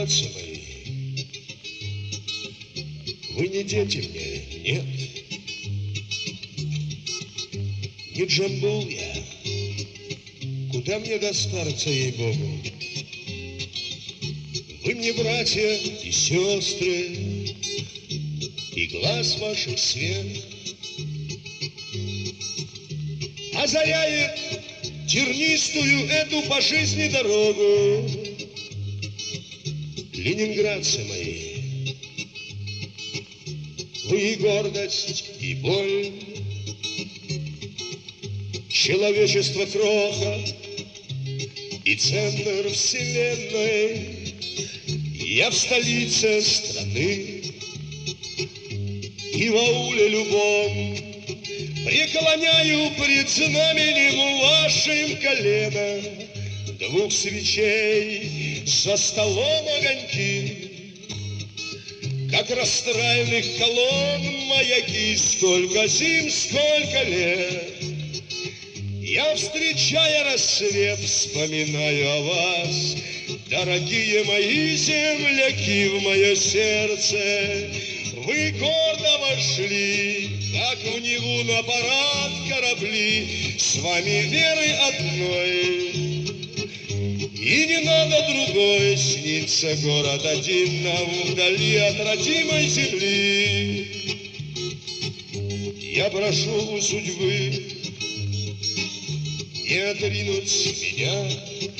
Ленинградцы мои, вы не дети мне, нет. Не Джамбул я, куда мне до старца, ей-богу. Вы мне братья и сестры, и глаз ваших свет озаряет тернистую эту по жизни дорогу. Ленинградцы мои, вы и гордость, и боль, человечество кроха и центр вселенной. Я в столице страны и в ауле любом преклоняю пред знаменем вашим колено. Двух свечей за столом огоньки, как расстраивных колонн маяки. Сколько зим, сколько лет, я, встречая рассвет, вспоминаю о вас, дорогие мои земляки, в мое сердце. Вы гордо вошли, как в Неву на парад корабли, с вами веры одной. И не надо другой, снится город один нам вдали от родимой земли. Я прошу у судьбы не отринуть меня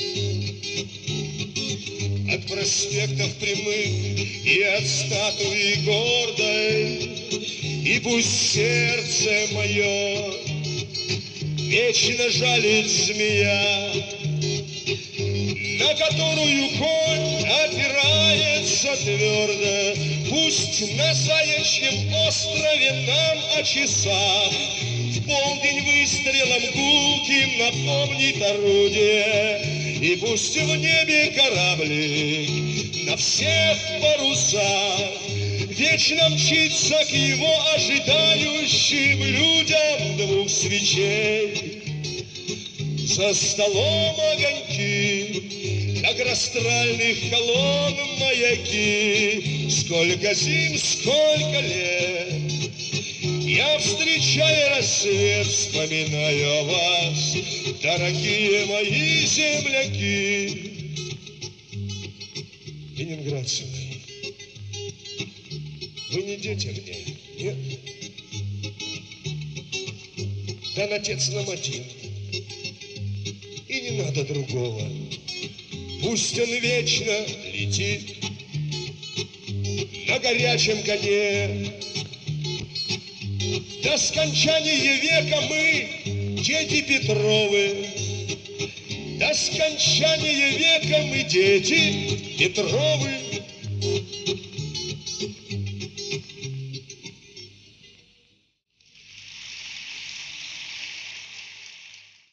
от проспектов прямых и от статуи гордой. И пусть сердце мое вечно жалит змея, на которую конь опирается твердо. Пусть на заячьем острове нам о часах в полдень выстрелом гулким напомнит орудие. И пусть в небе кораблик на всех парусах вечно мчится к его ожидающим людям. Двух свечей за столом огоньки, как растральных колонн маяки. Сколько зим, сколько лет, я, встречая рассвет, вспоминаю о вас, дорогие мои земляки. Ленинградцы мои, вы не дети мне, нет? Дан отец нам один, и не надо другого. Пусть он вечно летит на горячем коне. До скончания века мы, дети Петровы, до скончания века мы, дети Петровы.